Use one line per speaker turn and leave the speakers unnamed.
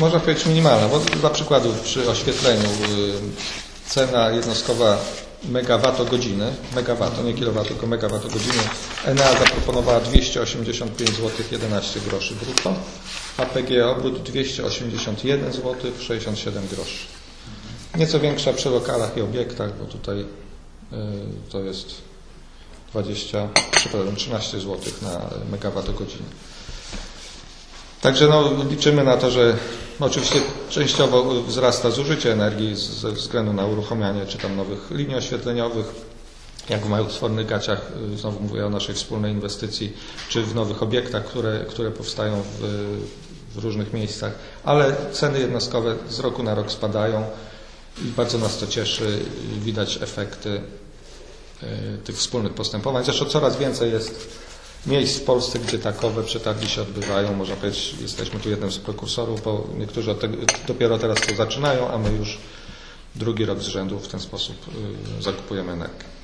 można powiedzieć minimalna, bo dla przykładu przy oświetleniu cena jednostkowa megawattogodziny, nie kilowatu, tylko megawattogodziny, Enea zaproponowała 285 zł 11 groszy brutto, a PGE obrót 281 zł 67 groszy. Nieco większa przy lokalach i obiektach, bo tutaj to jest 13 zł na megawattogodzinę. Także liczymy na to, że oczywiście częściowo wzrasta zużycie energii ze względu na uruchamianie czy tam nowych linii oświetleniowych, jak w małych sfornych gaciach, znowu mówię o naszej wspólnej inwestycji, czy w nowych obiektach, które powstają w różnych miejscach, ale ceny jednostkowe z roku na rok spadają i bardzo nas to cieszy. Widać efekty tych wspólnych postępowań. Zresztą coraz więcej jest miejsc w Polsce, gdzie takowe przetargi się odbywają. Można powiedzieć, jesteśmy tu jednym z prekursorów, bo niektórzy od tego, dopiero teraz to zaczynają, a my już drugi rok z rzędu w ten sposób zakupujemy energię.